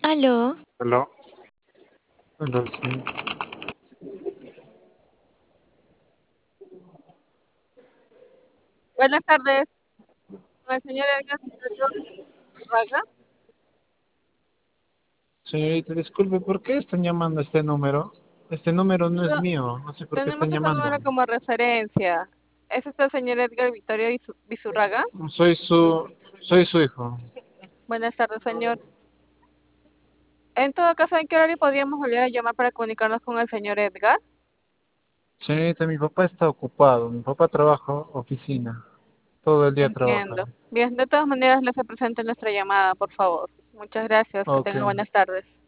Aló, Aló, aló, sí. Buenas tardes, con el señor Edgar Vittorio Raga. Señorita, disculpe, ¿por qué están llamando a este número? Este número no es No, mío, no sé por qué tenemos están este llamando. número como referencia. ¿Es este el señor Edgar Vittorio Vizurraga? Soy su hijo. Buenas tardes, señor. En todo caso, ¿en qué horario podríamos volver a llamar para comunicarnos con el señor Edgar? Señorita, mi papá está ocupado, mi papá trabaja oficina, todo el día trabaja. Entiendo. Bien, de todas maneras, le se presente nuestra llamada, por favor. Muchas gracias. Que Ok, tenga buenas tardes.